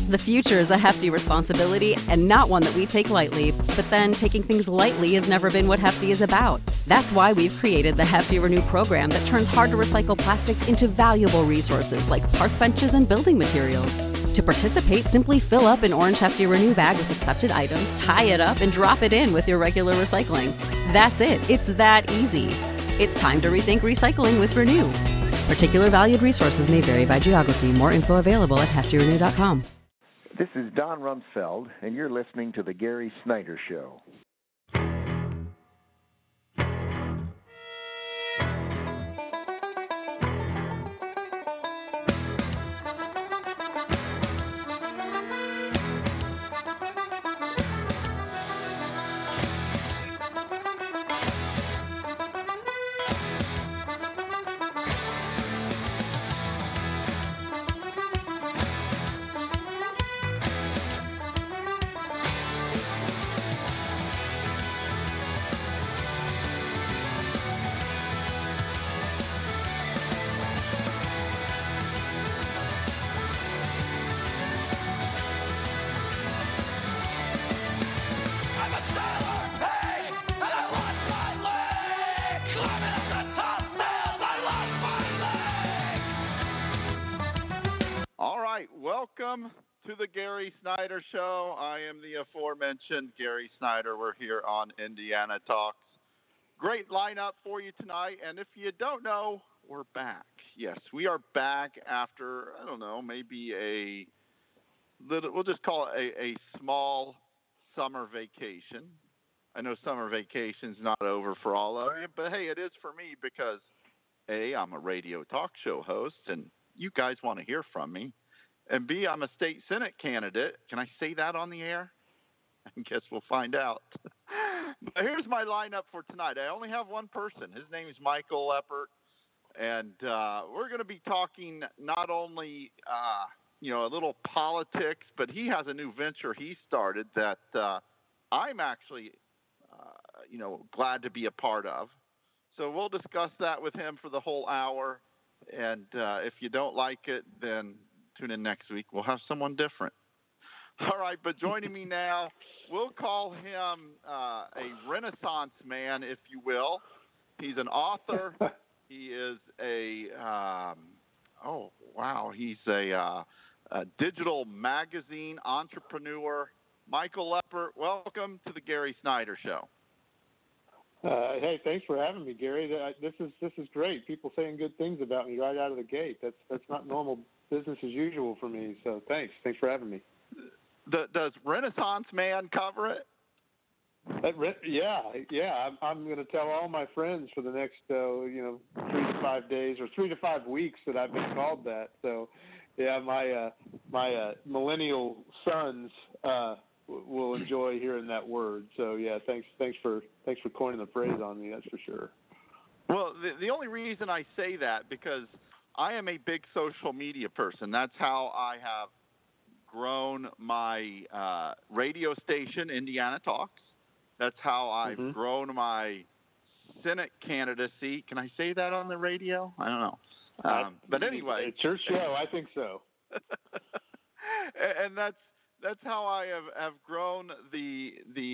The future is a hefty responsibility and not one that we take lightly, but then taking things lightly has never been what Hefty is about. That's why we've created the Hefty Renew program that turns hard-to-recycle plastics into valuable resources like park benches and building materials. To participate, simply fill up an orange Hefty Renew bag with accepted items, tie it up, and drop it in with your regular recycling. That's it. It's that easy. It's time to rethink recycling with Renew. Particular valued resources may vary by geography. More info available at heftyrenew.com. This is Don Rumsfeld, and you're listening to The Gary Snyder Show. Welcome to the Gary Snyder Show. I am the aforementioned Gary Snyder. We're here on Indiana Talks. Great lineup for you tonight. And if you don't know, we're back. Yes, we are back after, I don't know, maybe a little, we'll just call it a small summer vacation. I know summer vacation's not over for all of you, but hey, it is for me because, A, I'm a radio talk show host, and you guys want to hear from me. And B, I'm a state Senate candidate. Can I say that on the air? I guess we'll find out. But here's my lineup for tonight. I only have one person. His name is Michael Leppert. And we're going to be talking not only, a little politics, but he has a new venture he started that I'm actually, glad to be a part of. So we'll discuss that with him for the whole hour. And if you don't like it, then tune in next week. We'll have someone different. All right, but joining me now, we'll call him a Renaissance man, if you will. He's an author. He is he's a digital magazine entrepreneur. Michael Leppert, welcome to the Gary Snyder Show. Hey, thanks for having me, Gary. This is great. People saying good things about me right out of the gate. That's not normal business as usual for me. So thanks for having me. Does Renaissance Man cover it? Yeah. I'm going to tell all my friends for the next 3 to 5 days or 3 to 5 weeks that I've been called that. So yeah, my millennial sons will enjoy hearing that word. So yeah, thanks for coining the phrase on me. That's for sure. Well, the only reason I say that because I am a big social media person. That's how I have grown my radio station, Indiana Talks. That's how I've grown my Senate candidacy. Can I say that on the radio? I don't know. But anyway, it's your show. I think so. And that's how I have grown the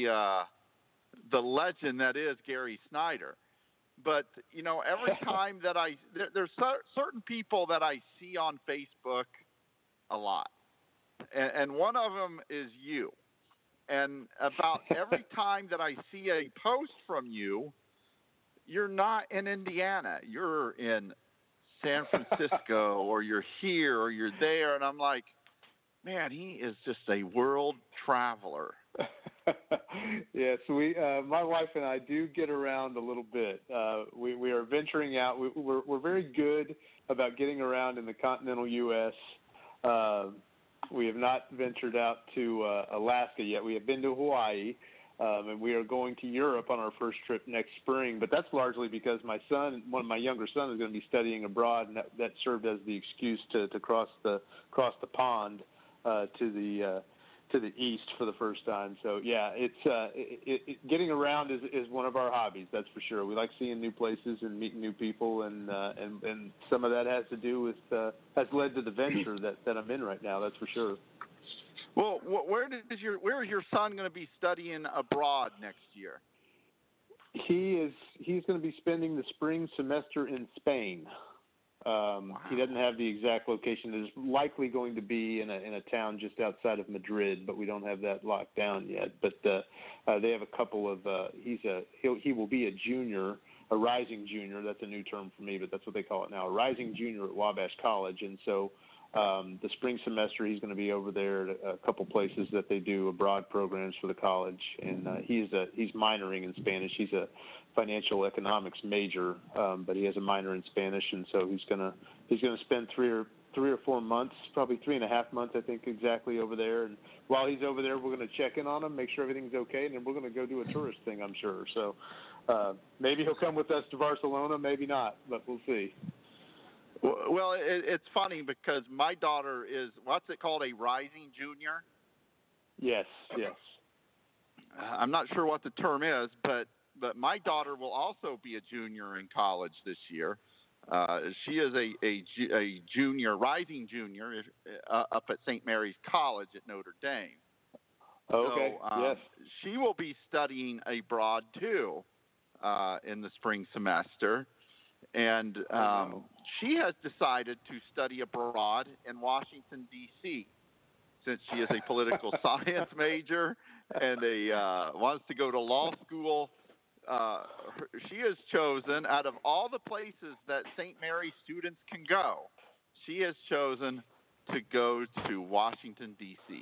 legend that is Gary Snyder. But, every time that there's certain people that I see on Facebook a lot. And one of them is you. And about every time that I see a post from you, you're not in Indiana. You're in San Francisco or you're here or you're there. And I'm like, man, he is just a world traveler. Yes, my wife and I do get around a little bit. We are venturing out. We're very good about getting around in the continental U.S. We have not ventured out to Alaska yet. We have been to Hawaii, and we are going to Europe on our first trip next spring. But that's largely because one of my younger sons, is going to be studying abroad, and that served as the excuse to cross the pond to the east for the first time. So yeah, it's getting around is one of our hobbies. That's for sure. We like seeing new places and meeting new people, and some of that has to do with has led to the venture that I'm in right now. That's for sure. Well, where is your son going to be studying abroad next year? He's going to be spending the spring semester in Spain. Wow. He doesn't have the exact location. There's likely going to be in a town just outside of Madrid, but we don't have that locked down yet. But they have a couple of. He will be a junior, a rising junior. That's a new term for me, but that's what they call it now. A rising junior at Wabash College, and so the spring semester he's going to be over there at a couple places that they do abroad programs for the college, and he's minoring in Spanish. He's a financial economics major, but he has a minor in Spanish, and so he's gonna spend three or 4 months, probably 3.5 months, I think exactly, over there. And while he's over there, we're going to check in on him, make sure everything's okay, and then we're going to go do a tourist thing, I'm sure. So maybe he'll come with us to Barcelona, maybe not, but we'll see. Well, it's funny because my daughter is, what's it called, a rising junior? Yes. I'm not sure what the term is, but my daughter will also be a junior in college this year. She is a junior, rising junior, up at St. Mary's College at Notre Dame. Okay. So, yes. She will be studying abroad too in the spring semester, and she has decided to study abroad in Washington, D.C., since she is a political science major and wants to go to law school. She has chosen, out of all the places that St. Mary's students can go, she has chosen to go to Washington, D.C.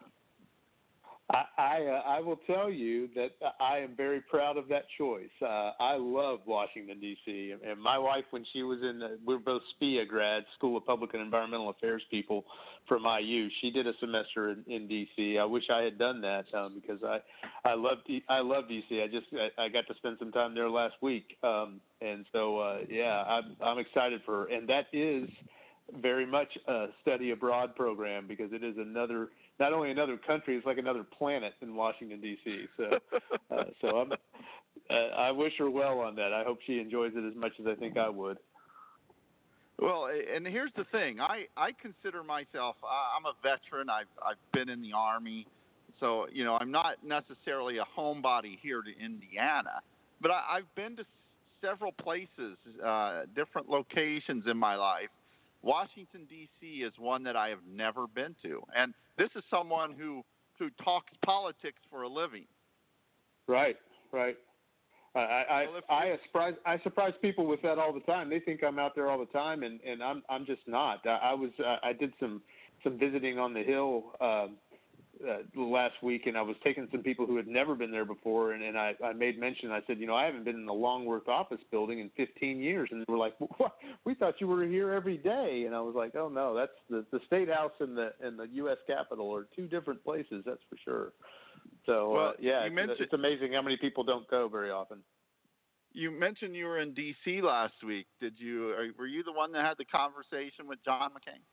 I will tell you that I am very proud of that choice. I love Washington, D.C., and my wife, when she was we're both SPIA grads, School of Public and Environmental Affairs people from IU. She did a semester in D.C. I wish I had done that because I love D.C. I got to spend some time there last week, and so I'm excited for her, and that is very much a study abroad program because it is not only another country, it's like another planet in Washington, D.C. So I wish her well on that. I hope she enjoys it as much as I think I would. Well, and here's the thing. I consider myself, I'm a veteran. I've been in the Army. So, I'm not necessarily a homebody here to Indiana. But I've been to several places, different locations in my life. Washington, D.C. is one that I have never been to. And this is someone who talks politics for a living. Right. I surprise people with that all the time. They think I'm out there all the time, and I'm just not. I did some visiting on the Hill last week, and I was taking some people who had never been there before, and I made mention. I said, I haven't been in the Longworth office building in 15 years, and they were like, "What? We thought you were here every day." And I was like, "Oh no, that's the State House and the U.S. Capitol are two different places, that's for sure." So it's amazing how many people don't go very often. You mentioned you were in D.C. last week. Were you the one that had the conversation with John McCain?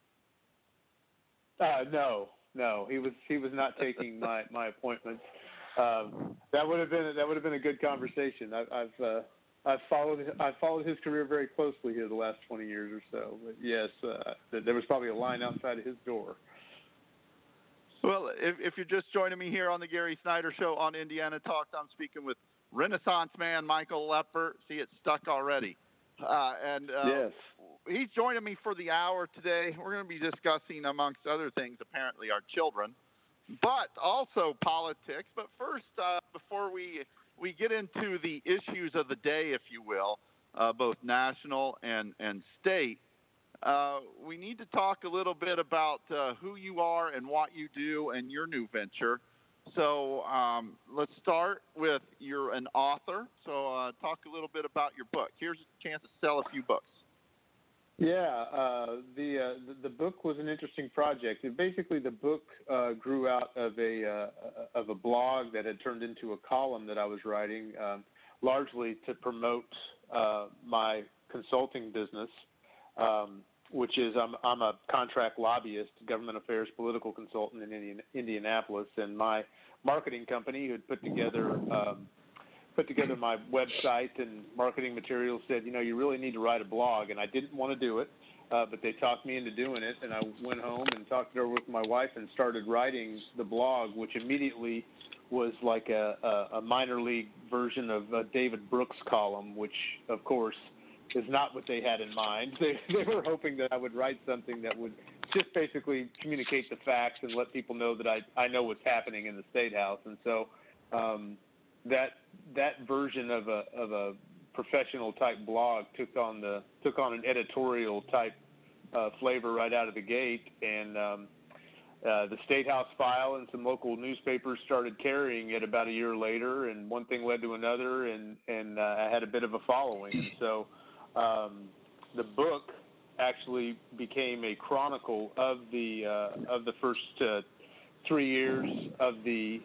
No, he was not taking my appointments. That would have been a good conversation. I've followed his career very closely here the last 20 years or so. But yes, there was probably a line outside of his door. Well, if you're just joining me here on the Gary Snyder Show on Indiana Talks, I'm speaking with Renaissance man Michael Lepper. See, it's stuck already. Yes. He's joining me for the hour today. We're going to be discussing, amongst other things, apparently our children, but also politics. But first, before we get into the issues of the day, if you will, both national and state, we need to talk a little bit about who you are and what you do and your new venture. So let's start with you're an author. So talk a little bit about your book. Here's a chance to sell a few books. Yeah, the book was an interesting project. Basically, the book grew out of a blog that had turned into a column that I was writing, largely to promote my consulting business, which is I'm a contract lobbyist, government affairs political consultant in Indianapolis, and my marketing who had put together my website and marketing materials said, you really need to write a blog, and I didn't want to do it. but they talked me into doing it, and I went home and talked it over with my wife and started writing the blog, which immediately was like a minor league version of a David Brooks column, which, of course, is not what they had in mind. They were hoping that I would write something that would just basically communicate the facts and let people know that I know what's happening in the State House. And so that version of a professional type blog took on an editorial type flavor right out of the gate, and the State House File and some local newspapers started carrying it about a year later, and one thing led to another, and I had a bit of a following. And so the book actually became a chronicle of the first 2 years of the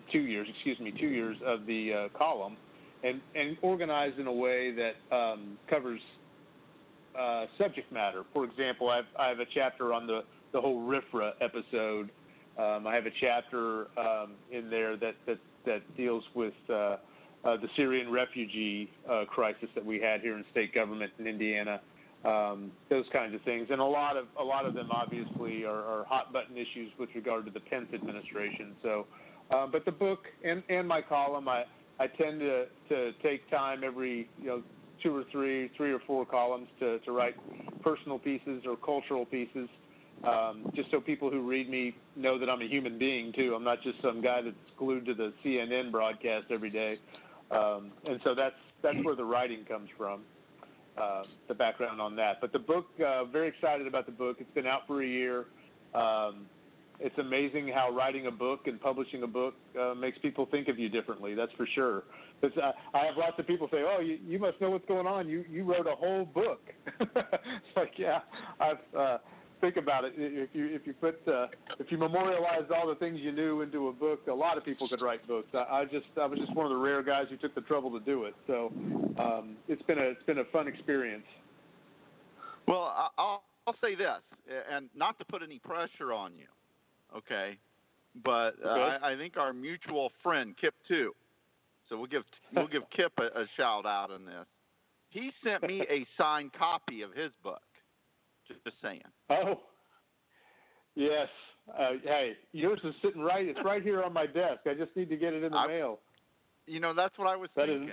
column, and organized in a way that covers subject matter. For example, I have a chapter on the whole RFRA episode. I have a chapter in there that deals with the Syrian refugee crisis that we had here in state government in Indiana. Those kinds of things, and a lot of them obviously are hot button issues with regard to the Pence administration. So, but the book and my column, I tend to take time every 2 or 3 or 4 columns to write personal pieces or cultural pieces, just so people who read me know that I'm a human being too. I'm not just some guy that's glued to the CNN broadcast every day, and so that's where the writing comes from. The background on that. But the book, very excited about the book. It's been out for a year. It's amazing how writing a book and publishing a book makes people think of you differently, that's for sure. Because I have lots of people say, oh, you must know what's going on. You wrote a whole book. It's like, yeah, think about it. If you memorialized all the things you knew into a book, a lot of people could write books. I was just one of the rare guys who took the trouble to do it. So it's been a fun experience. Well, I'll say this, and not to put any pressure on you, okay? But I think our mutual friend Kip too. So we'll give Kip a shout out on this. He sent me a signed copy of his book. Just saying. Oh, yes. Hey, yours is sitting right. It's right here on my desk. I just need to get it in the mail. That's what I was thinking.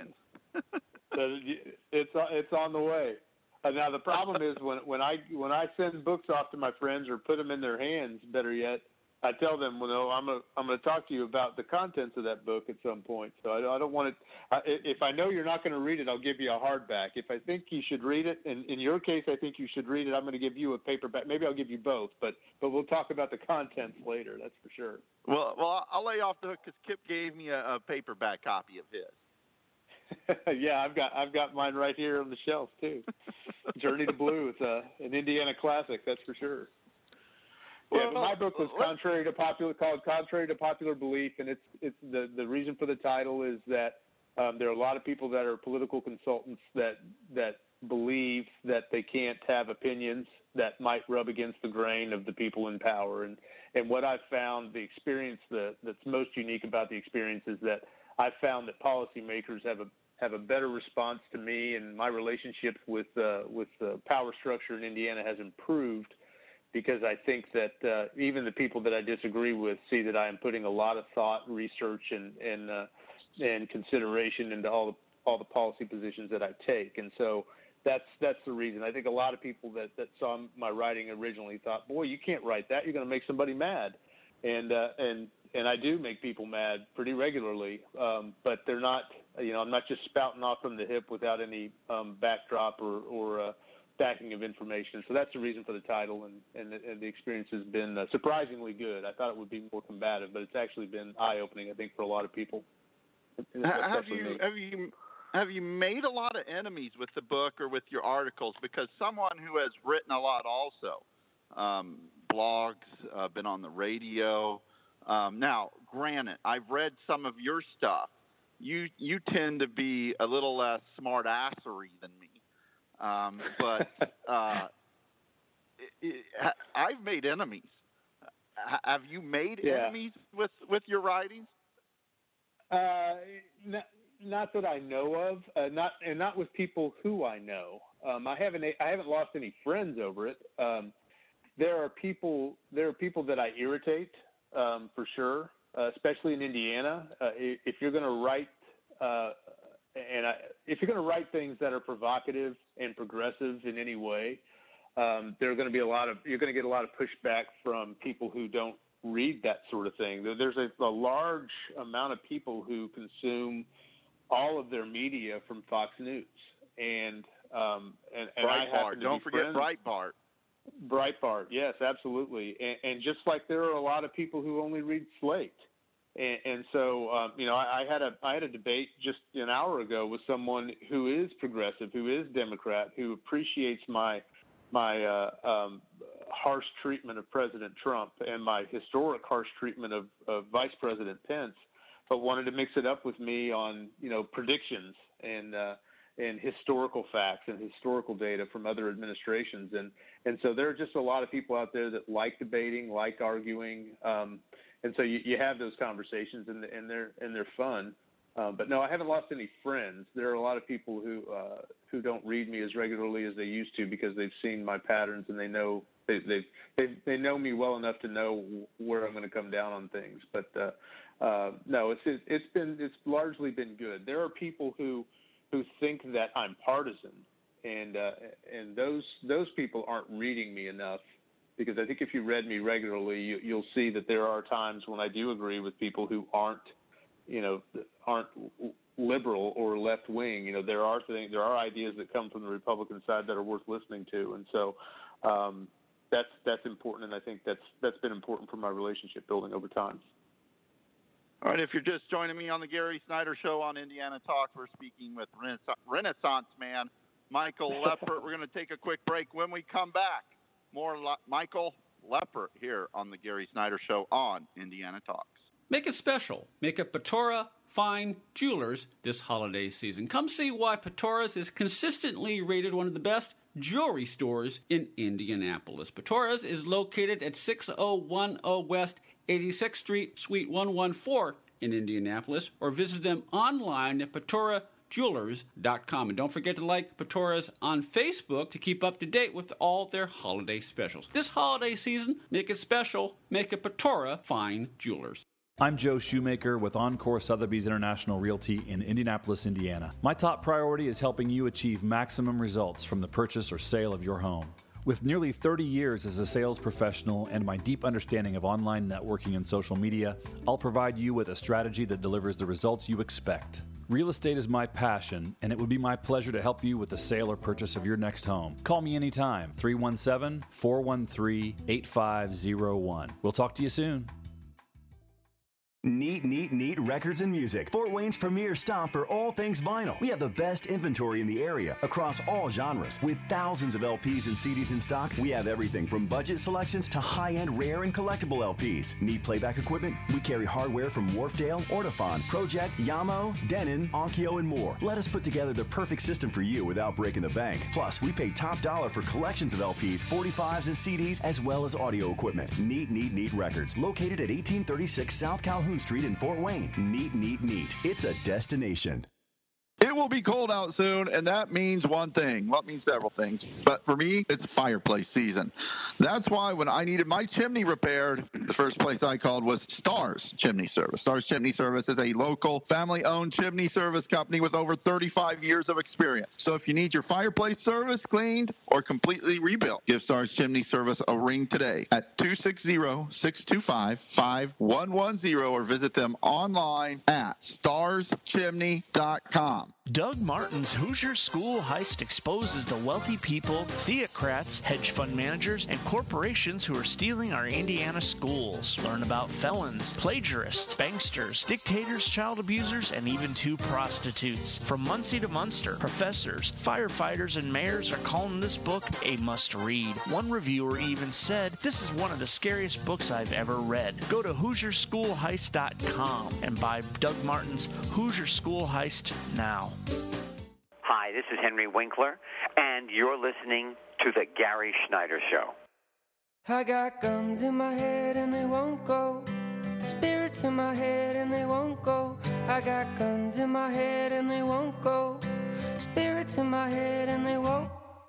It's on the way. Now the problem is when I send books off to my friends or put them in their hands, better yet, I tell them, I'm going to talk to you about the contents of that book at some point. So I don't want it. If I know you're not going to read it, I'll give you a hardback. If I think you should read it, and in your case, I think you should read it, I'm going to give you a paperback. Maybe I'll give you both, but we'll talk about the contents later. That's for sure. Well, I'll lay off the hook because Kip gave me a paperback copy of his. Yeah, I've got mine right here on the shelf too. Journey to Blue. It's an Indiana classic, that's for sure. Yeah, but my book was called Contrary to Popular Belief, and it's the reason for the title is that there are a lot of people that are political consultants that believe that they can't have opinions that might rub against the grain of the people in power. And what I've found, the experience that's most unique about the experience is that I've found that policymakers have a better response to me, and my relationship with the power structure in Indiana has improved, because I think that even the people that I disagree with see that I am putting a lot of thought, research, and consideration into all the policy positions that I take. And so that's the reason. I think a lot of people that saw my writing originally thought, boy, you can't write that. You're going to make somebody mad. And I do make people mad pretty regularly, but they're not, I'm not just spouting off from the hip without any backdrop or backing of information. So that's the reason for the title, and the experience has been surprisingly good. I thought it would be more combative, but it's actually been eye-opening, I think, for a lot of people. Have you made a lot of enemies with the book or with your articles? Because someone who has written a lot also, blogs, been on the radio. Now, granted, I've read some of your stuff. You tend to be a little less smart-assery than me. But I've made enemies. Have you made enemies with your writings? Not that I know of. Not with people who I know. I haven't lost any friends over it. There are people that I irritate for sure, especially in Indiana. If you're going to write if you're going to write things that are provocative and progressive in any way, you're going to get a lot of pushback from people who don't read that sort of thing. There's a large amount of people who consume all of their media from Fox News, and I happen to don't forget Breitbart. Breitbart, yes, absolutely, and just like there are a lot of people who only read Slate, and so I had a debate just an hour ago with someone who is progressive, who is Democrat, who appreciates my harsh treatment of President Trump and my historic harsh treatment of Vice President Pence, but wanted to mix it up with me on predictions and historical facts and historical data from other administrations, and so there are just a lot of people out there that like debating, like arguing, and so you have those conversations and they're fun. But no, I haven't lost any friends. There are a lot of people who don't read me as regularly as they used to because they've seen my patterns and they know they know me well enough to know where I'm going to come down on things. But no, it's largely been good. There are people who think that I'm partisan, and those people aren't reading me enough, because I think if you read me regularly, you'll see that there are times when I do agree with people who aren't liberal or left wing. There are ideas that come from the Republican side that are worth listening to, and so that's important, and I think that's been important for my relationship building over time. All right, if you're just joining me on the Gary Snyder Show on Indiana Talk, we're speaking with Renaissance man Michael Leppert. We're going to take a quick break. When we come back, more Michael Leppert here on the Gary Snyder Show on Indiana Talks. Make it special. Make it Patora Fine Jewelers this holiday season. Come see why Patora's is consistently rated one of the best jewelry stores in Indianapolis. Patora's is located at 6010 West 86th Street, Suite 114 in Indianapolis, or visit them online at PatoraJewelers.com. And don't forget to like Patora's on Facebook to keep up to date with all their holiday specials. This holiday season, make it special, make it Patora Fine Jewelers. I'm Joe Shoemaker with Encore Sotheby's International Realty in Indianapolis, Indiana. My top priority is helping you achieve maximum results from the purchase or sale of your home. With nearly 30 years as a sales professional and my deep understanding of online networking and social media, I'll provide you with a strategy that delivers the results you expect. Real estate is my passion, and it would be my pleasure to help you with the sale or purchase of your next home. Call me anytime, 317-413-8501. We'll talk to you soon. Neat Records and Music, Fort Wayne's premier stop for all things vinyl. We have the best inventory in the area across all genres. With thousands of LPs and CDs in stock, we have everything from budget selections to high-end rare and collectible LPs. Need playback equipment? We carry hardware from Wharfdale, Ortofon, Project, Yamo, Denon, Onkyo, and more. Let us put together the perfect system for you without breaking the bank. Plus, we pay top dollar for collections of LPs, 45s, and CDs, as well as audio equipment. Neat Records, located at 1836 South Calhoun Street in Fort Wayne. Neat. It's a destination. It will be cold out soon, and that means one thing. Well, it means several things. But for me, it's fireplace season. That's why when I needed my chimney repaired, the first place I called was Stars Chimney Service. Stars Chimney Service is a local, family-owned chimney service company with over 35 years of experience. So if you need your fireplace service cleaned or completely rebuilt, give Stars Chimney Service a ring today at 260-625-5110 or visit them online at starschimney.com. Doug Martin's Hoosier School Heist exposes the wealthy people, theocrats, hedge fund managers, and corporations who are stealing our Indiana schools. Learn about felons, plagiarists, banksters, dictators, child abusers, and even 2 prostitutes. From Muncie to Munster, professors, firefighters, and mayors are calling this book a must-read. One reviewer even said, "This is one of the scariest books I've ever read." Go to HoosierSchoolHeist.com and buy Doug Martin's Hoosier School Heist now. Hi, this is Henry Winkler, and you're listening to The Gary Snyder Show. I got guns in my head and they won't go. Spirits in my head and they won't go. I got guns in my head and they won't go. Spirits in my head and they won't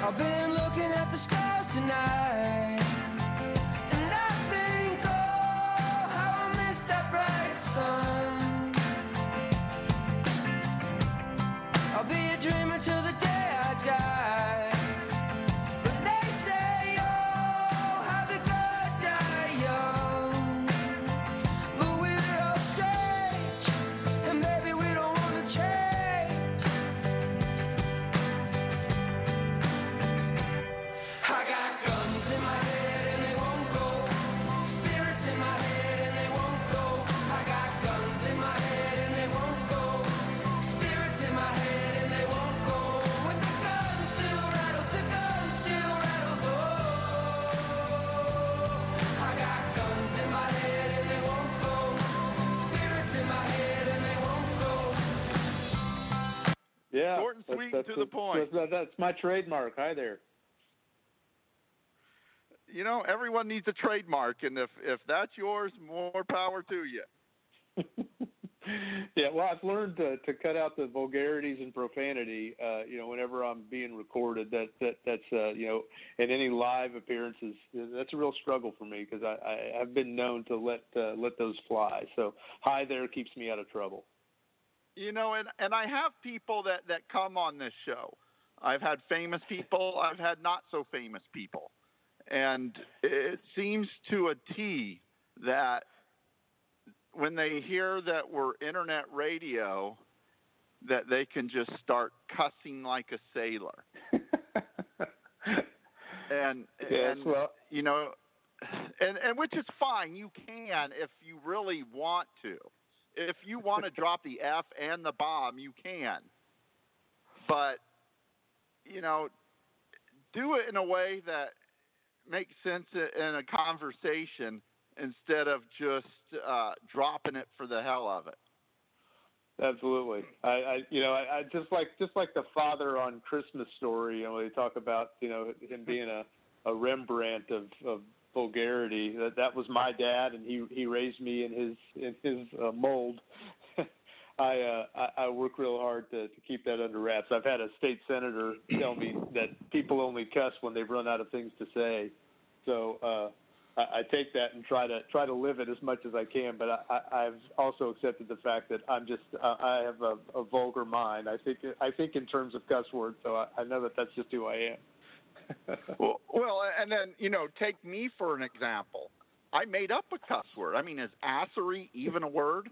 I've been looking at the stars tonight, and I think, oh, how I miss that bright sun. I'll be a dreamer till the day I die. But they say, oh, have it good, die young. But we're all strange, and maybe we don't want to change. I got guns in my head and they won't go. Spirits in my head and they won't go. I got guns in my head and they won't go. Spirits in my head and they won't go. When the gun still rattles, the gun still rattles. Oh, I got guns in my head and they won't go. Spirits in my head and they won't go. Yeah, Short and sweet and to the point. That's my trademark. Hi there. You know, everyone needs a trademark, and if that's yours, more power to you. Yeah, well, I've learned to cut out the vulgarities and profanity. Whenever I'm being recorded, that's in any live appearances, that's a real struggle for me because I have been known to let those fly. So, hi there keeps me out of trouble. You know, and I have people that come on this show. I've had famous people. I've had not so famous people. And it seems to a T that when they hear that we're internet radio, that they can just start cussing like a sailor. and you know, and which is fine. You can if you really want to. If you want to drop the F and the bomb, you can. But, you know, do it in a way that makes sense in a conversation instead of just dropping it for the hell of it. Absolutely. I just like the father on Christmas Story. When they talk about him being a Rembrandt of vulgarity. That was my dad, and he raised me in his mold. I work real hard to keep that under wraps. I've had a state senator tell me that people only cuss when they've run out of things to say. So I take that and try to live it as much as I can. But I've also accepted the fact that I have a vulgar mind. I think in terms of cuss words. So I know that that's just who I am. well, and then take me for an example. I made up a cuss word. I mean, is assery even a word?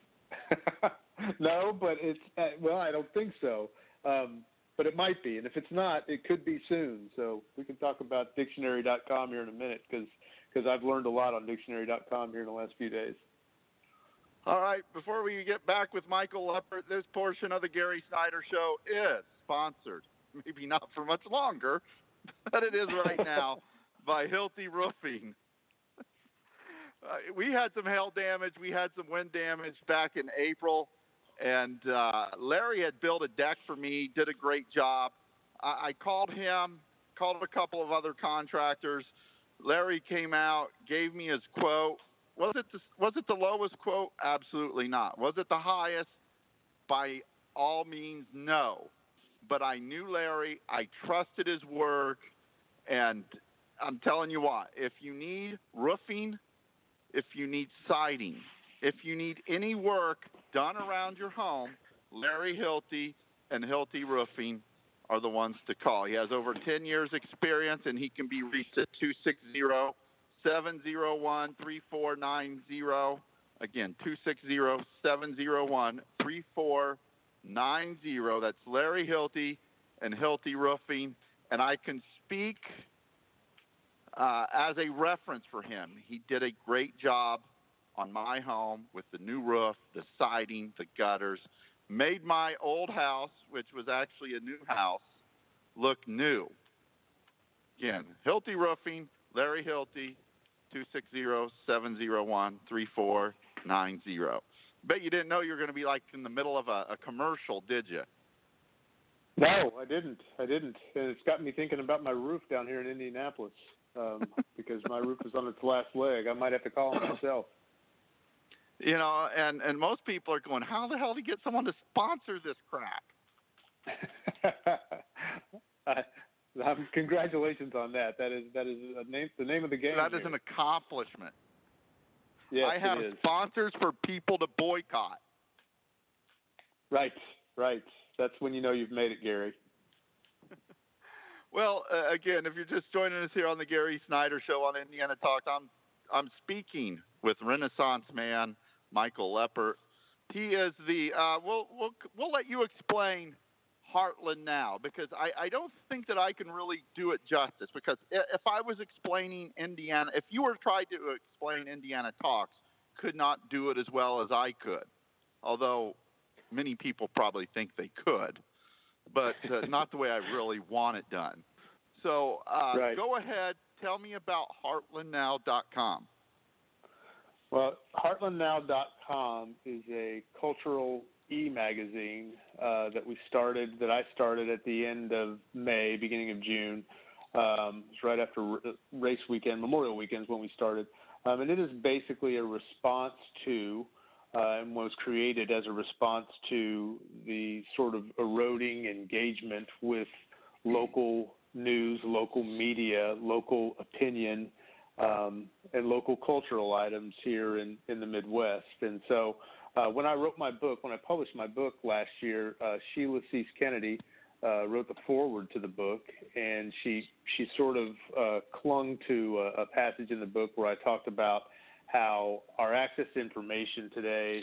No, but it's I don't think so. But it might be, and if it's not, it could be soon. So we can talk about dictionary.com here in a minute because I've learned a lot on dictionary.com here in the last few days. All right, before we get back with Michael Leppert, this portion of the Gary Snyder Show is sponsored, maybe not for much longer, but it is right now, by Hilti Roofing. We had some hail damage. We had some wind damage back in April, and Larry had built a deck for me, did a great job. I called him, called a couple of other contractors. Larry came out, gave me his quote. Was it the lowest quote? Absolutely not. Was it the highest? By all means, no. But I knew Larry. I trusted his work, and I'm telling you what, if you need roofing, if you need siding, if you need any work done around your home, Larry Hilti and Hilti Roofing are the ones to call. He has over 10 years experience, and he can be reached at 260-701-3490. Again, 260-701-3490. That's Larry Hilti and Hilti Roofing. And I can speak as a reference for him. He did a great job on my home with the new roof, the siding, the gutters, made my old house, which was actually a new house, look new. Again, Hilti Roofing, Larry Hilti, 260-701-3490. Bet you didn't know you were going to be like in the middle of a commercial, did you? No, I didn't. And it's got me thinking about my roof down here in Indianapolis because my roof is on its last leg. I might have to call him myself. And most people are going, how the hell do you get someone to sponsor this crap? Congratulations on that. That is the name of the game. That is an accomplishment. Yes, I have it is. sponsors for people to boycott. Right. That's when you know you've made it, Gary. Well, again, if you're just joining us here on the Gary Snyder Show on Indiana Talk, I'm speaking with Renaissance man Michael Leppert. He is the we'll let you explain Heartland Now, because I don't think that I can really do it justice, because if I was explaining Indiana, if you were trying to explain Indiana Talks, could not do it as well as I could, although many people probably think they could, but not the way I really want it done. So Go ahead, tell me about heartlandnow.com. Well, heartlandnow.com is a cultural e-magazine that I started at the end of May, beginning of June. It's right after race weekend, Memorial Weekend is when we started. And it is basically a response to, and was created as a response to the sort of eroding engagement with local news, local media, local opinion, and local cultural items here in the Midwest. And so when I published my book last year, Sheila Cease Kennedy wrote the foreword to the book, and she sort of clung to a passage in the book where I talked about how our access to information today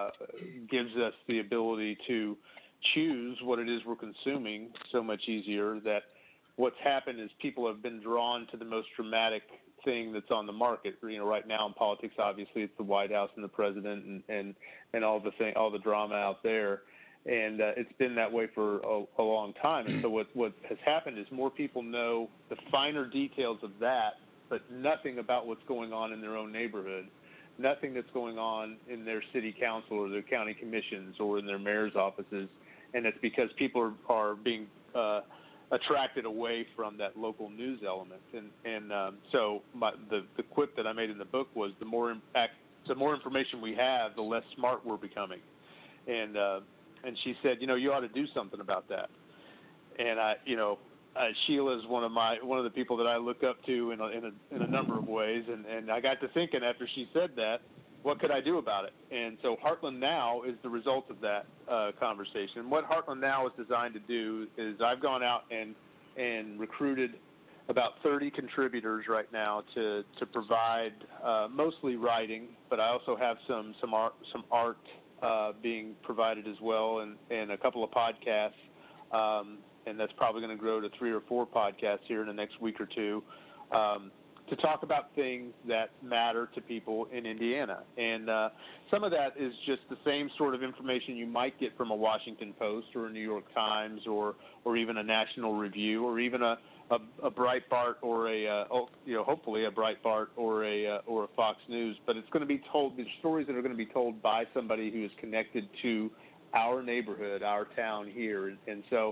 gives us the ability to choose what it is we're consuming so much easier, that what's happened is people have been drawn to the most dramatic thing that's on the market. Right now in politics, obviously it's the White House and the president and all the drama out there, and it's been that way for a long time. And so what has happened is more people know the finer details of that, but nothing about what's going on in their own neighborhood, nothing that's going on in their city council or their county commissions or in their mayor's offices, and it's because people are being attracted away from that local news element. So the quip that I made in the book was the more information we have, the less smart we're becoming. And she said, you ought to do something about that. And Sheila is one of the people that I look up to in a number of ways. And I got to thinking after she said that, what could I do about it? And so Heartland Now is the result of that conversation. What Heartland Now is designed to do is I've gone out and recruited about 30 contributors right now to provide mostly writing, but I also have some art being provided as well, and a couple of podcasts, and that's probably going to grow to 3 or 4 podcasts here in the next week or two, to talk about things that matter to people in Indiana. And some of that is just the same sort of information you might get from a Washington Post or a New York Times or even a National Review or even a Breitbart or hopefully a Breitbart or a Fox News. But it's going to be told, the stories that are going to be told by somebody who is connected to our neighborhood, our town here. And so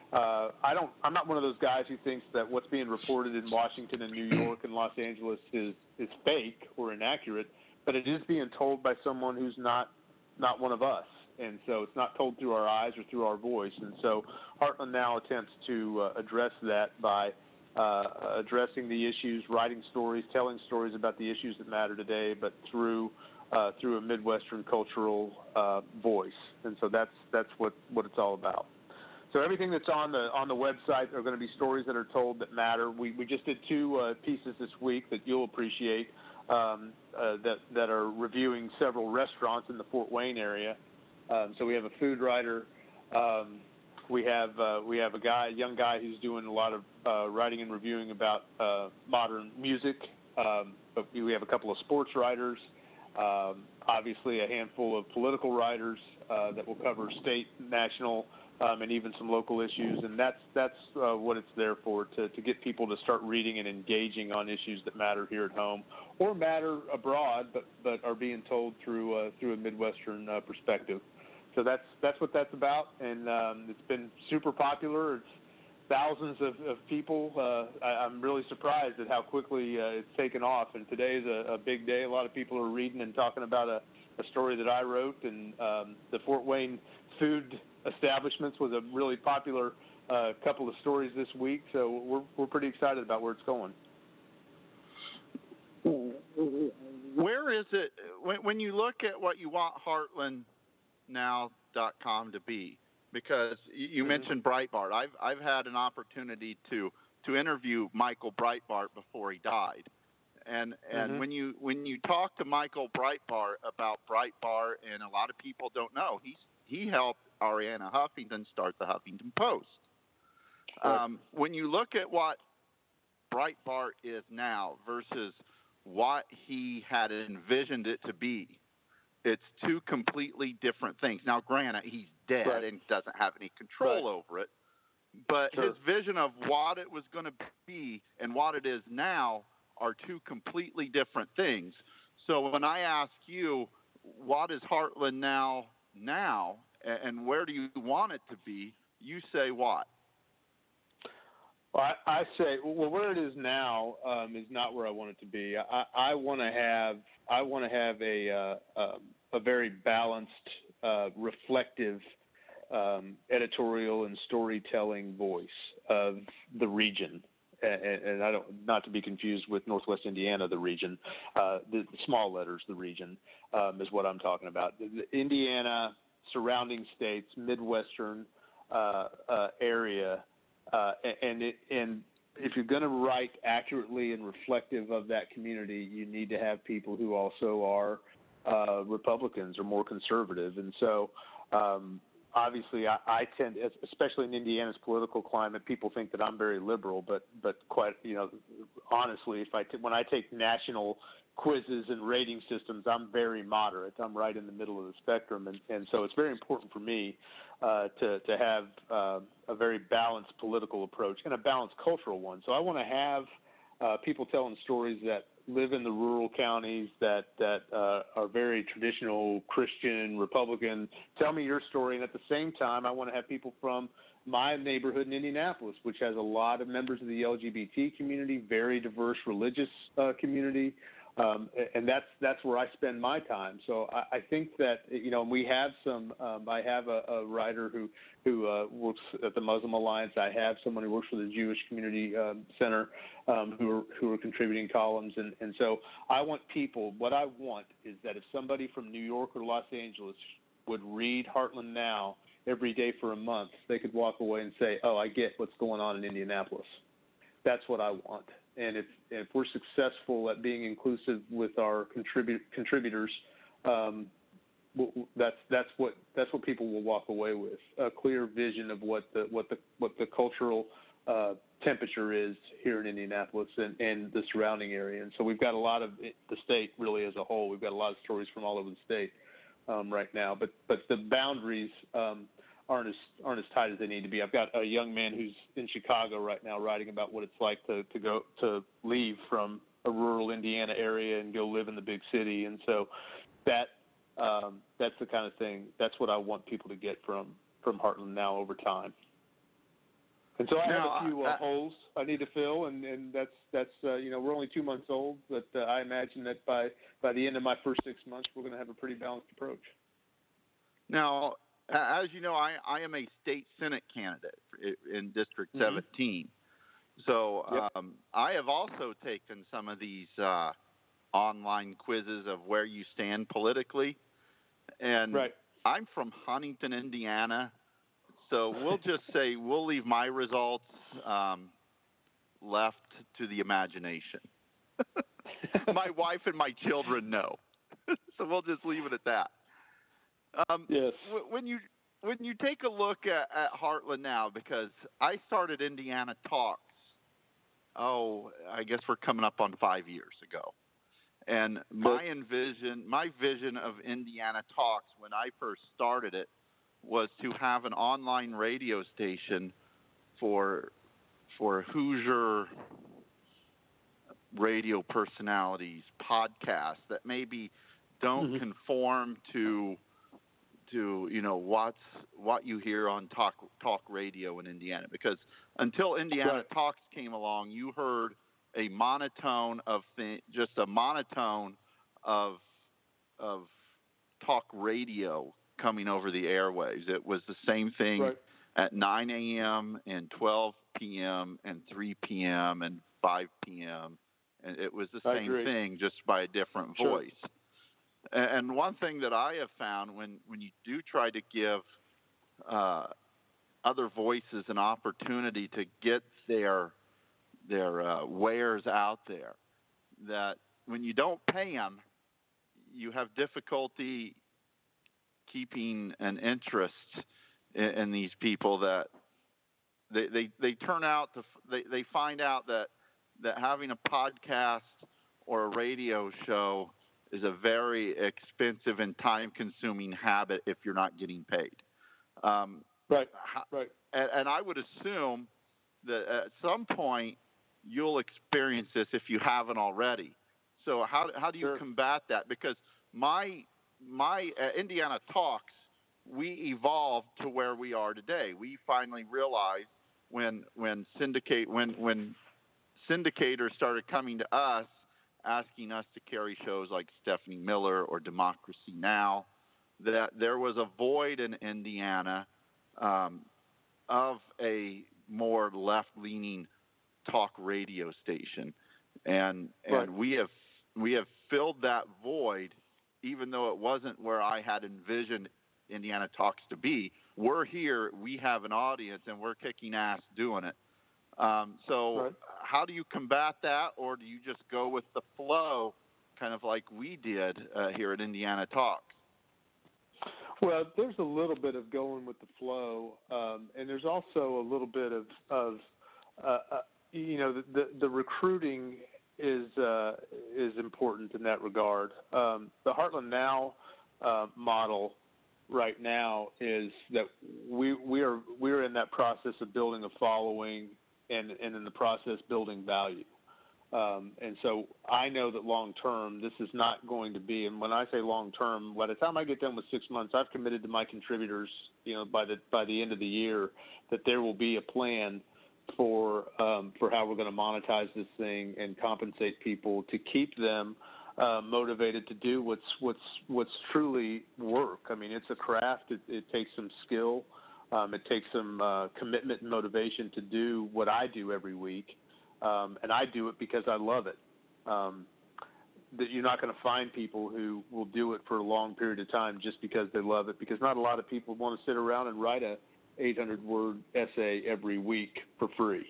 I'm not one of those guys who thinks that what's being reported in Washington and New York and Los Angeles is fake or inaccurate, but it is being told by someone who's not one of us. And so it's not told through our eyes or through our voice. And so Heartland Now attempts to address that by addressing the issues, writing stories, telling stories about the issues that matter today, but through a Midwestern cultural voice. And so that's what it's all about. So everything that's on the website are going to be stories that are told that matter. We just did 2 pieces this week that you'll appreciate that are reviewing several restaurants in the Fort Wayne area. So we have a food writer. We have a young guy who's doing a lot of writing and reviewing about modern music. But we have a couple of sports writers. Obviously, a handful of political writers that will cover state, national, and even some local issues, and that's what it's there for, to get people to start reading and engaging on issues that matter here at home or matter abroad, but are being told through a Midwestern perspective. So that's what that's about, and it's been super popular. It's thousands of people. I'm really surprised at how quickly it's taken off, and today is a big day. A lot of people are reading and talking about a story that I wrote, and the Fort Wayne food establishments was a really popular a couple of stories this week, so we're pretty excited about where it's going. Where is it when you look at what you want HeartlandNow.com to be? Because you mentioned Breitbart. I've had an opportunity to interview Michael Breitbart before he died, and when you talk to Michael Breitbart about Breitbart, and a lot of people don't know, he helped Arianna Huffington start the Huffington Post. When you look at what Breitbart is now versus what he had envisioned it to be, it's two completely different things. Now, granted, he's dead and doesn't have any control over it, but his vision of what it was going to be and what it is now are two completely different things. So when I ask you, what is Heartland now, and where do you want it to be, you say what? Well, I say, where it is now is not where I want it to be. I want to have a very balanced, reflective editorial and storytelling voice of the region, and I don't, not to be confused with Northwest Indiana, the region, the small letters, the region is what I'm talking about. The Indiana, surrounding states, Midwestern area. And if you're going to write accurately and reflective of that community, you need to have people who also are Republicans or more conservative. And so, obviously, I tend, especially in Indiana's political climate, people think that I'm very liberal, but quite, honestly, when I take national quizzes and rating systems, I'm very moderate. I'm right in the middle of the spectrum, and so it's very important for me to have a very balanced political approach and a balanced cultural one. So I want to have people telling stories that live in the rural counties that are very traditional Christian, Republican. Tell me your story, and at the same time, I want to have people from my neighborhood in Indianapolis, which has a lot of members of the LGBT community, very diverse religious community. And that's where I spend my time. So I think that, we have some, I have a writer who works at the Muslim Alliance. I have someone who works for the Jewish Community Center who are contributing columns. And so what I want is that if somebody from New York or Los Angeles would read Heartland Now every day for a month, they could walk away and say, oh, I get what's going on in Indianapolis. That's what I want. And if we're successful at being inclusive with our contributors, that's what people will walk away with, a clear vision of what the cultural temperature is here in Indianapolis and the surrounding area. And so we've got a lot of the state really as a whole. We've got a lot of stories from all over the state right now, but the boundaries aren't as tight as they need to be. I've got a young man who's in Chicago right now writing about what it's like to leave from a rural Indiana area and go live in the big city. And so that's the kind of thing, that's what I want people to get from Heartland Now over time. And so I have a few holes I need to fill, and that's we're only 2 months old, but I imagine that by the end of my first 6 months, we're going to have a pretty balanced approach. Now, as you know, I am a state Senate candidate in District 17. So I have also taken some of these online quizzes of where you stand politically. And I'm from Huntington, Indiana. So we'll just say we'll leave my results left to the imagination. My wife and my children know. So we'll just leave it at that. Yes. When you take a look at Heartland Now, because I started Indiana Talks, I guess we're coming up on 5 years ago, and my vision of Indiana Talks when I first started it was to have an online radio station for Hoosier radio personalities, podcasts that maybe don't conform to what you hear on talk radio in Indiana, because until Indiana Talks came along, you heard a monotone of talk radio coming over the airwaves. It was the same thing at 9 a.m. and 12 p.m. and 3 p.m. and 5 p.m. And it was the same thing, just by a different voice. And one thing that I have found when you do try to give other voices an opportunity to get their wares out there, that when you don't pay them, you have difficulty keeping an interest in these people. That they turn out to they find out that having a podcast or a radio show is a very expensive and time-consuming habit if you're not getting paid. Right. And I would assume that at some point you'll experience this if you haven't already. So how do you combat that? Because my Indiana Talks, we evolved to where we are today. We finally realized when syndicators started coming to us, asking us to carry shows like Stephanie Miller or Democracy Now!, that there was a void in Indiana of a more left-leaning talk radio station, and we have filled that void, even though it wasn't where I had envisioned Indiana Talks to be. We're here, we have an audience, and we're kicking ass doing it. How do you combat that, or do you just go with the flow, kind of like we did here at Indiana Talks? Well, there's a little bit of going with the flow, and there's also a little bit of the recruiting is important in that regard. The Heartland Now model right now is that we're in that process of building a following and in the process building value. And so I know that long term this is not going to be, and when I say long term, by the time I get done with 6 months, I've committed to my contributors, by the end of the year, that there will be a plan for how we're going to monetize this thing and compensate people to keep them motivated to do what's truly work. I mean, it's a craft. It takes some skill. It takes some commitment and motivation to do what I do every week, and I do it because I love it. That you're not going to find people who will do it for a long period of time just because they love it, because not a lot of people want to sit around and write a 800-word essay every week for free.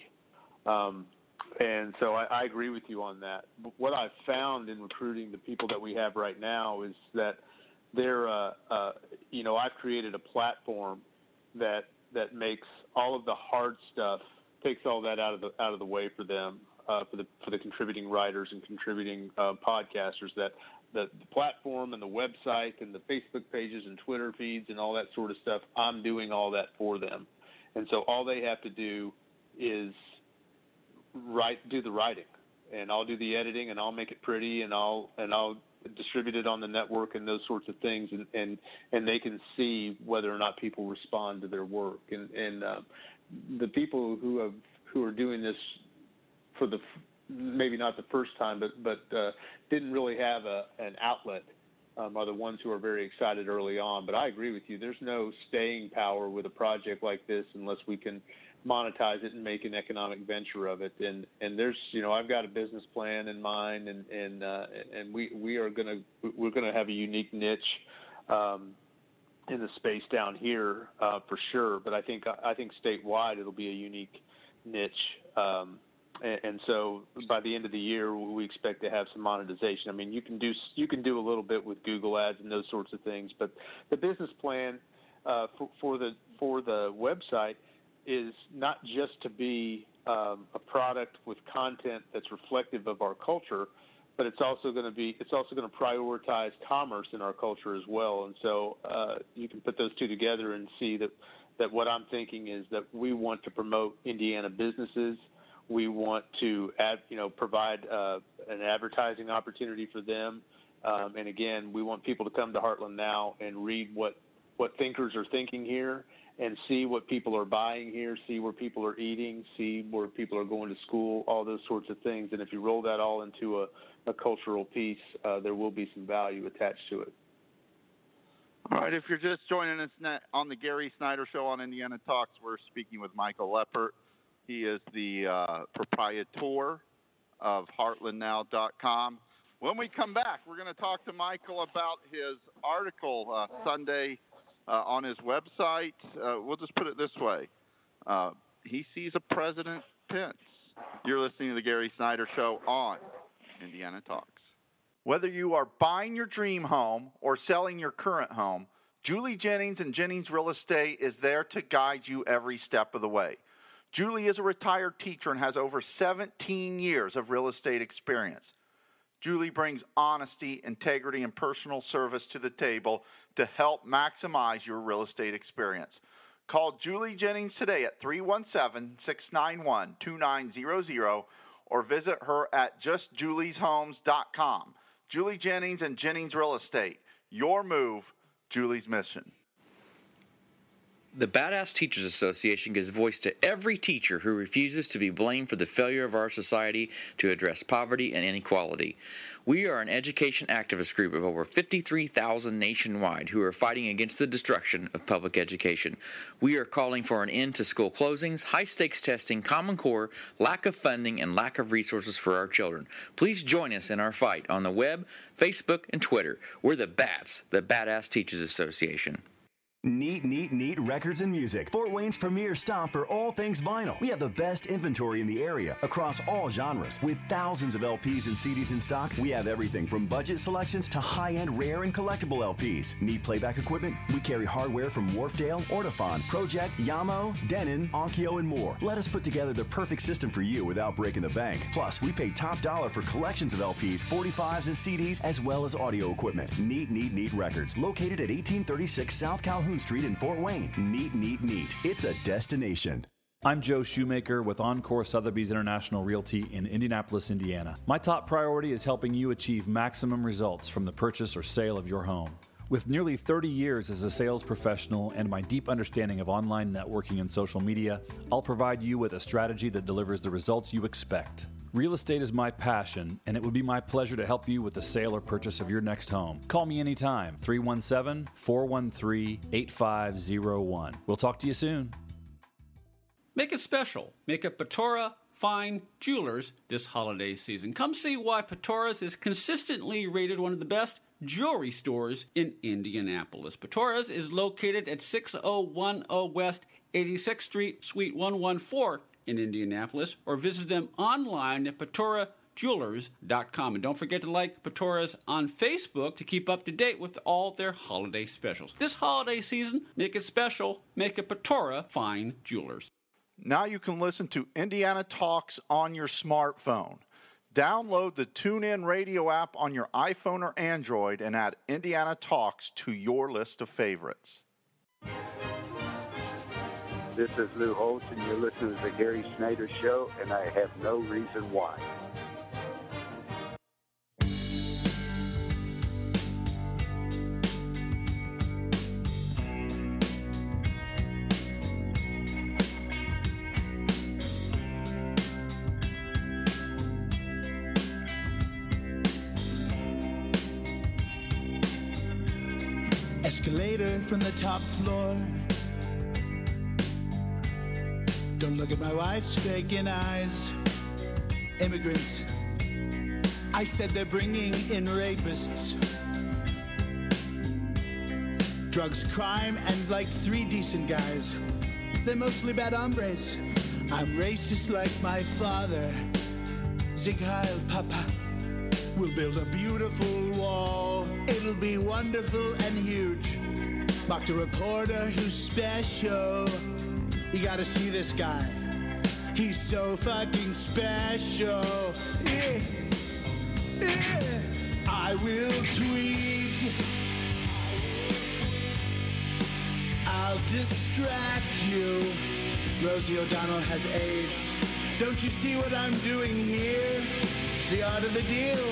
And so I agree with you on that. But what I've found in recruiting the people that we have right now is that they're, I've created a platform that makes all of the hard stuff, takes all that out of the way for them, for the contributing writers and contributing podcasters. That the platform and the website and the Facebook pages and Twitter feeds and all that sort of stuff, I'm doing all that for them, and so all they have to do is do the writing, and I'll do the editing, and I'll make it pretty, and I'll distribute it on the network and those sorts of things, and they can see whether or not people respond to their work. And the people who are doing this for maybe not the first time, but didn't really have an outlet are the ones who are very excited early on. But I agree with you. There's no staying power with a project like this unless we can monetize it and make an economic venture of it. And there's, I've got a business plan in mind, and we're gonna have a unique niche in the space down here for sure. But I think statewide it'll be a unique niche. And so by the end of the year, we expect to have some monetization. I mean, you can do a little bit with Google Ads and those sorts of things, but the business plan for the website is not just to be a product with content that's reflective of our culture, but it's also going to prioritize commerce in our culture as well. And so you can put those two together and see that what I'm thinking is that we want to promote Indiana businesses. We want to provide an advertising opportunity for them. And again, we want people to come to Heartland Now and read what thinkers are thinking here, and see what people are buying here, see where people are eating, see where people are going to school, all those sorts of things. And if you roll that all into a cultural piece, there will be some value attached to it. All right, if you're just joining us on the Gary Snyder Show on Indiana Talks, we're speaking with Michael Leppert. He is the proprietor of HeartlandNow.com. When we come back, we're going to talk to Michael about his article Sunday on his website. We'll just put it this way. He sees a President Pence. You're listening to the Gary Snyder Show on Indiana Talks. Whether you are buying your dream home or selling your current home, Julie Jennings and Jennings Real Estate is there to guide you every step of the way. Julie is a retired teacher and has over 17 years of real estate experience. Julie brings honesty, integrity, and personal service to the table to help maximize your real estate experience. Call Julie Jennings today at 317-691-2900 or visit her at justjulieshomes.com. Julie Jennings and Jennings Real Estate. Your move, Julie's mission. The Badass Teachers Association gives voice to every teacher who refuses to be blamed for the failure of our society to address poverty and inequality. We are an education activist group of over 53,000 nationwide who are fighting against the destruction of public education. We are calling for an end to school closings, high-stakes testing, Common Core, lack of funding, and lack of resources for our children. Please join us in our fight on the web, Facebook, and Twitter. We're the BATS, the Badass Teachers Association. Neat Records and Music. Fort Wayne's premier stop for all things vinyl. We have the best inventory in the area across all genres. With thousands of LPs and CDs in stock, we have everything from budget selections to high-end rare and collectible LPs. Need playback equipment? We carry hardware from Wharfdale, Ortofon, Project, Yamaha, Denon, Onkyo, and more. Let us put together the perfect system for you without breaking the bank. Plus, we pay top dollar for collections of LPs, 45s, and CDs, as well as audio equipment. Neat Records, located at 1836 South Calhoun Street in Fort Wayne. Neat. It's a destination. I'm Joe Shoemaker with Encore Sotheby's International Realty in Indianapolis, Indiana. My top priority is helping you achieve maximum results from the purchase or sale of your home. With nearly 30 years as a sales professional and my deep understanding of online networking and social media, I'll provide you with a strategy that delivers the results you expect. Real estate is my passion, and it would be my pleasure to help you with the sale or purchase of your next home. Call me anytime, 317-413-8501. We'll talk to you soon. Make it special. Make it Patora Fine Jewelers this holiday season. Come see why Patora's is consistently rated one of the best jewelry stores in Indianapolis. Patora's is located at 6010 West 86th Street, Suite 114 in Indianapolis, or visit them online at patorajewelers.com. And don't forget to like Patora's on Facebook to keep up to date with all their holiday specials. This holiday season, make it special. Make it Patora Fine Jewelers. Now you can listen to Indiana Talks on your smartphone. Download the TuneIn Radio app on your iPhone or Android and add Indiana Talks to your list of favorites. This is Lou Holtz, and you're listening to the Gary Snyder Show, and I have no reason why. Escalator from the top floor. Don't look at my wife's faking eyes. Immigrants, I said they're bringing in rapists. Drugs, crime, and like 3 decent guys. They're mostly bad hombres. I'm racist like my father. Sieg Heil, Papa. We'll build a beautiful wall. It'll be wonderful and huge. Mocked a reporter who's special. You gotta see this guy. He's so fucking special. Yeah. I will tweet. I'll distract you. Rosie O'Donnell has AIDS. Don't you see what I'm doing here? It's the art of the deal.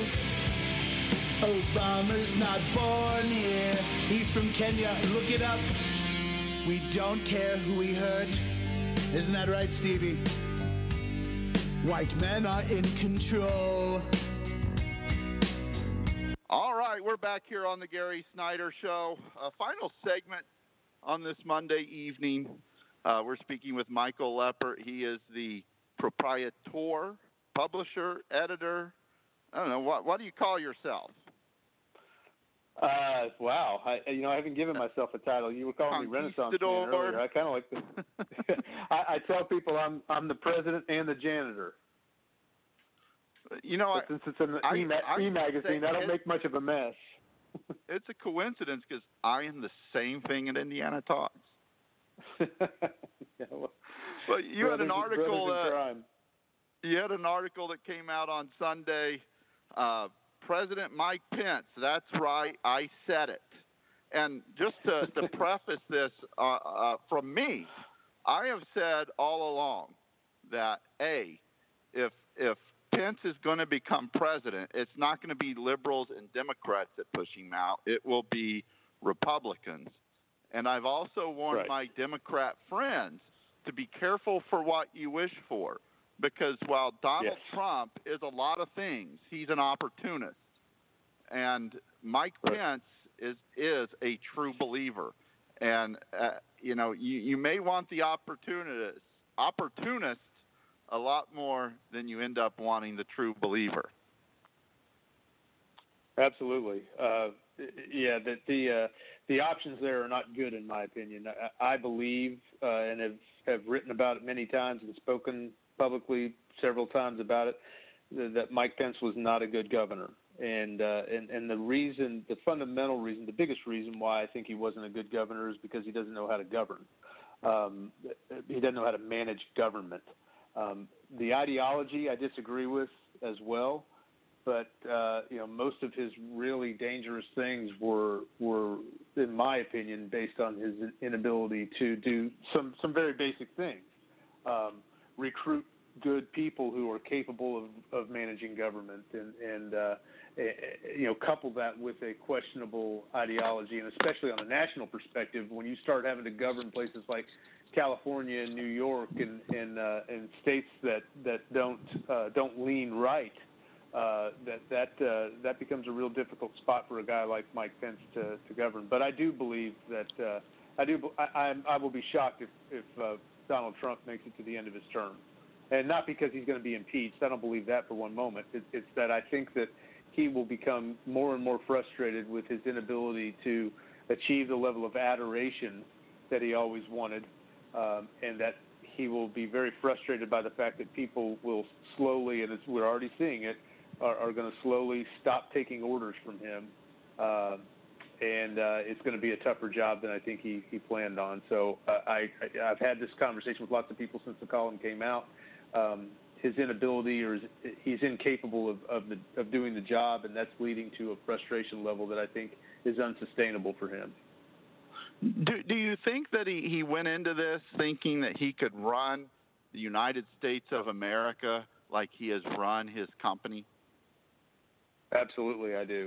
Obama's not born here. He's from Kenya. Look it up. We don't care who we hurt. Isn't that right, Stevie? White men are in control. All right, we're we're back here on the Gary Snyder Show. Final segment on this Monday evening. We're speaking with Michael Leppert. He is the proprietor, publisher, editor. I don't know, what do you call yourself? Wow. I haven't given myself a title. You were calling me Renaissance man earlier. I kind of like the. I tell people I'm the president and the janitor. But since it's an e-magazine, I don't make much of a mess. It's a coincidence because I am the same thing at Indiana Talks. Yeah, but you had an article. You had an article that came out on Sunday. President Mike Pence. That's right. I said it. And just to preface this from me, I have said all along that if Pence is going to become president, it's not going to be liberals and Democrats that push him out. It will be Republicans. And I've also warned my Democrat friends to be careful for what you wish for. Because while Donald Trump is a lot of things, he's an opportunist. And Mike Pence is a true believer. And, you may want the opportunist a lot more than you end up wanting the true believer. Absolutely. The options there are not good, in my opinion. I believe and have written about it many times and spoken publicly several times about it, that Mike Pence was not a good governor. And the reason, the fundamental reason, the biggest reason why I think he wasn't a good governor is because he doesn't know how to govern. He doesn't know how to manage government. The ideology I disagree with as well, but most of his really dangerous things were, in my opinion, based on his inability to do some very basic things. Recruit good people who are capable of managing government, and couple that with a questionable ideology, and especially on a national perspective, when you start having to govern places like California and New York and states that don't lean right, that becomes a real difficult spot for a guy like Mike Pence to govern. But I do believe that I will be shocked if Donald Trump makes it to the end of his term. And not because he's going to be impeached. I don't believe that for one moment. It's that I think that he will become more and more frustrated with his inability to achieve the level of adoration that he always wanted, and that he will be very frustrated by the fact that people will slowly, and we're already seeing it, are going to slowly stop taking orders from him. And it's going to be a tougher job than I think he planned on. So I've had this conversation with lots of people since the column came out. His inability, or he's incapable of doing the job, and that's leading to a frustration level that I think is unsustainable for him. Do you think that he went into this thinking that he could run the United States of America like he has run his company? Absolutely, I do.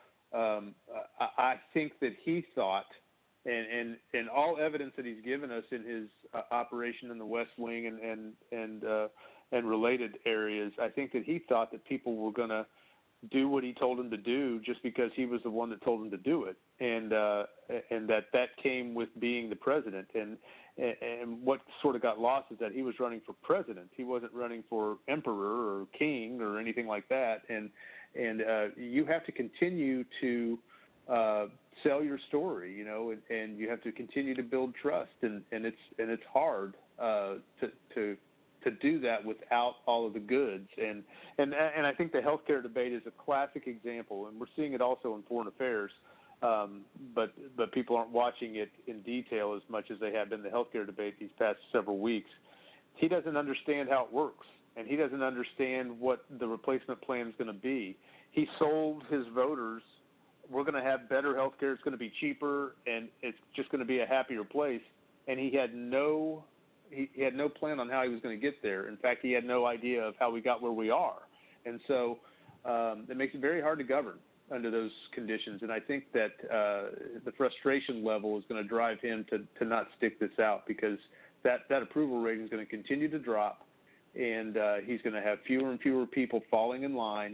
I think that he thought, and all evidence that he's given us in his operation in the West Wing and related areas, I think that he thought that people were going to do what he told them to do just because he was the one that told them to do it, and that came with being the president. And what sort of got lost is that he was running for president. He wasn't running for emperor or king or anything like that. And you have to continue to sell your story, and you have to continue to build trust, and it's hard to do that without all of the goods. And I think the healthcare debate is a classic example, and we're seeing it also in foreign affairs. But people aren't watching it in detail as much as they have been the healthcare debate these past several weeks. He doesn't understand how it works, and he doesn't understand what the replacement plan is going to be. He sold his voters, we're going to have better health care, it's going to be cheaper, and it's just going to be a happier place. And he had no plan on how he was going to get there. In fact, he had no idea of how we got where we are. And so it makes it very hard to govern under those conditions. And I think that the frustration level is going to drive him to not stick this out, because that approval rating is going to continue to drop, and he's going to have fewer and fewer people falling in line.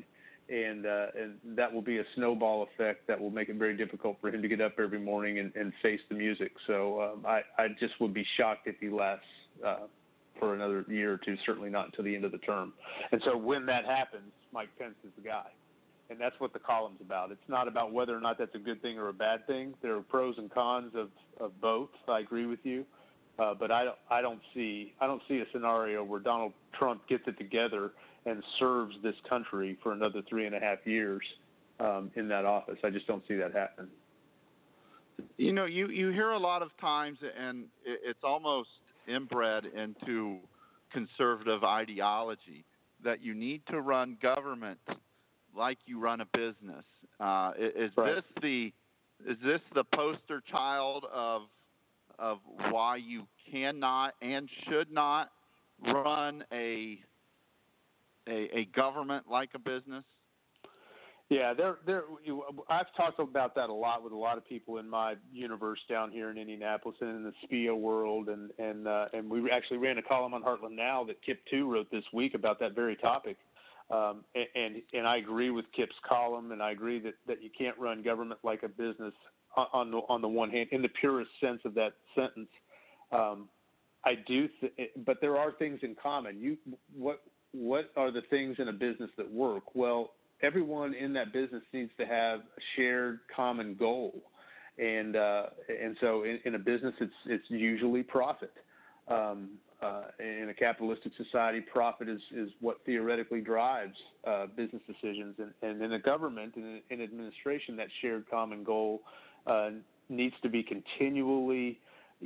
and that will be a snowball effect that will make it very difficult for him to get up every morning and face the music. So I just would be shocked if he lasts for another year or two, certainly not until the end of the term. And so when that happens, Mike Pence is the guy. And that's what the column's about. It's not about whether or not that's a good thing or a bad thing. There are pros and cons of both. I agree with you. But I don't see a scenario where Donald Trump gets it together and serves this country for another 3.5 years in that office. I just don't see that happen. You know, you hear a lot of times, and it's almost inbred into conservative ideology, that you need to run government like you run a business. Is this the poster child of why you cannot and should not run a government like a business? Yeah, I've talked about that a lot with a lot of people in my universe down here in Indianapolis and in the SPIA world, and we actually ran a column on Heartland Now that Kip 2 wrote this week about that very topic. And I agree with Kip's column, and I agree that you can't run government like a business on the one hand, in the purest sense of that sentence. I do, but there are things in common. What are the things in a business that work? Well, everyone in that business needs to have a shared common goal, and so in a business, it's usually profit. In a capitalistic society, profit is what theoretically drives business decisions, and in a government, in administration, that shared common goal needs to be continually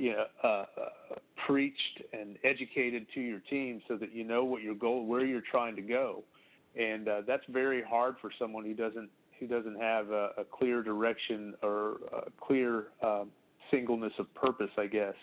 preached and educated to your team so that you know what your goal, where you're trying to go. And that's very hard for someone who doesn't have a clear direction or a clear singleness of purpose, I guess.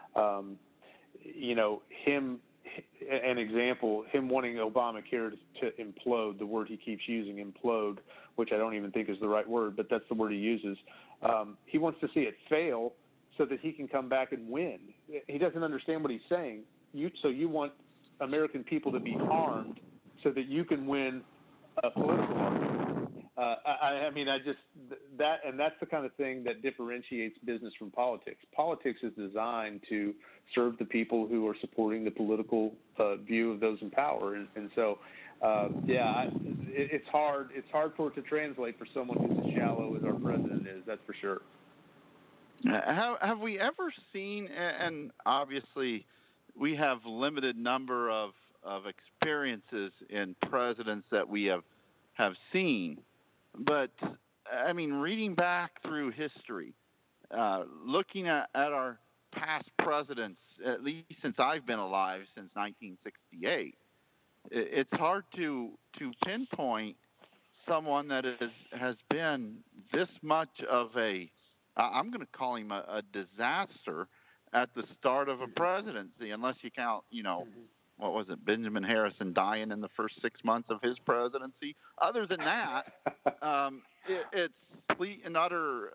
An example, him wanting Obamacare to implode, the word he keeps using, implode, which I don't even think is the right word, but that's the word he uses. He wants to see it fail so that he can come back and win. He doesn't understand what he's saying. So you want American people to be harmed so that you can win a political argument. That's the kind of thing that differentiates business from politics. Politics is designed to serve the people who are supporting the political view of those in power, and so it's hard. It's hard for it to translate for someone who's as shallow as our president is. That's for sure. Have we ever seen? And obviously, we have limited number of experiences in presidents that we have seen, but I mean, reading back through history, looking at our past presidents, at least since I've been alive, since 1968, it's hard to pinpoint someone that has been this much of I'm going to call him a disaster at the start of a presidency, unless you count, what was it, Benjamin Harrison dying in the first 6 months of his presidency. Other than that, it's complete and utter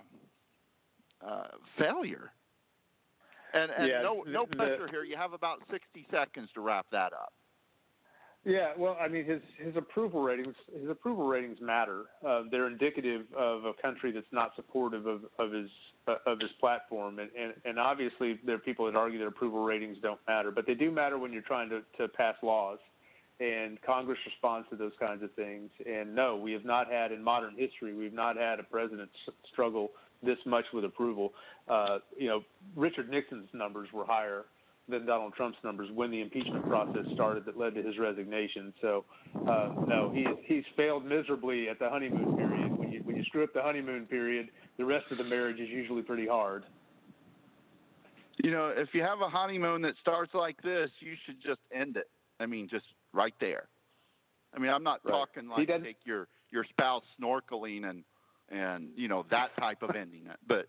failure. And no pressure here. You have about 60 seconds to wrap that up. Yeah, well, I mean, his approval ratings matter. They're indicative of a country that's not supportive of his platform, and obviously there are people that argue that approval ratings don't matter, but they do matter when you're trying to pass laws, and Congress responds to those kinds of things. And no, we have not had in modern history, we've not had a president struggle this much with approval. Richard Nixon's numbers were higher than Donald Trump's numbers when the impeachment process started that led to his resignation. So, no, he's failed miserably at the honeymoon period. When you screw up the honeymoon period, the rest of the marriage is usually pretty hard. If you have a honeymoon that starts like this, you should just end it. I mean, just right there. I mean, I'm not talking like take your spouse snorkeling and that type of ending it, but.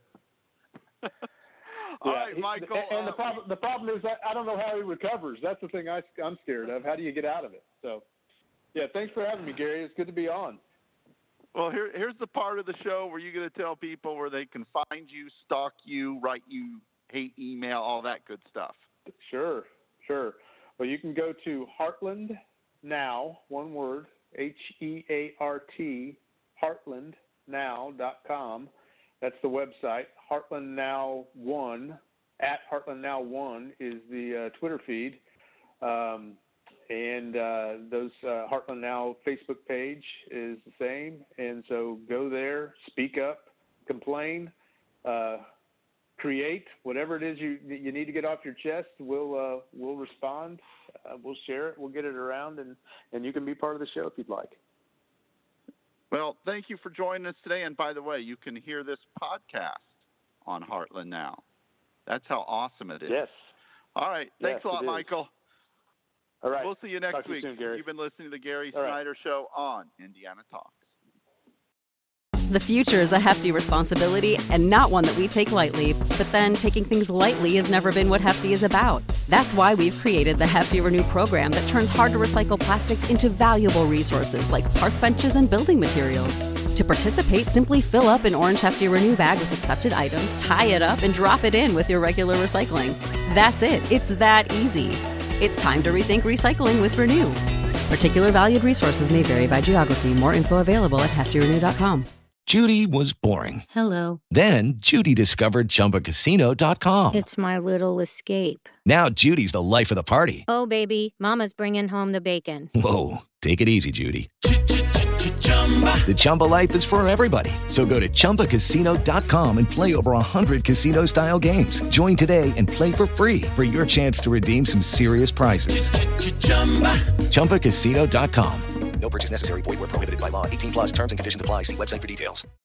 All right, Michael. And the problem is that I don't know how he recovers. That's the thing I'm scared of. How do you get out of it? So, yeah, thanks for having me, Gary. It's good to be on. Well, here's the part of the show where you're going to tell people where they can find you, stalk you, write you hate email, all that good stuff. Sure. Well, you can go to Heartland Now, one word, HEART, heartlandnow.com. That's the website. Heartland Now 1, at Heartland Now 1 is the Twitter feed. And those Heartland Now Facebook page is the same. And so go there, speak up, complain, create whatever it is you need to get off your chest. We'll respond. We'll share it. We'll get it around, and you can be part of the show if you'd like. Well, thank you for joining us today. And by the way, you can hear this podcast on Heartland Now. That's how awesome it is. Yes. All right. Thanks a lot, Michael. All right. We'll see you next week. Soon, Gary. You've been listening to the Gary Snyder Show on Indiana Talks. The future is a hefty responsibility and not one that we take lightly. But then taking things lightly has never been what Hefty is about. That's why we've created the Hefty Renew program that turns hard-to-recycle plastics into valuable resources like park benches and building materials. To participate, simply fill up an orange Hefty Renew bag with accepted items, tie it up, and drop it in with your regular recycling. That's it. It's that easy. It's time to rethink recycling with Renew. Particular valued resources may vary by geography. More info available at heftyrenew.com. Judy was boring. Hello. Then Judy discovered ChumbaCasino.com. It's my little escape. Now Judy's the life of the party. Oh, baby, mama's bringing home the bacon. Whoa, take it easy, Judy. The Chumba life is for everybody. So go to ChumbaCasino.com and play over 100 casino-style games. Join today and play for free for your chance to redeem some serious prizes. ChumbaCasino.com. No purchase necessary. Void where prohibited by law. 18+ terms and conditions apply. See website for details.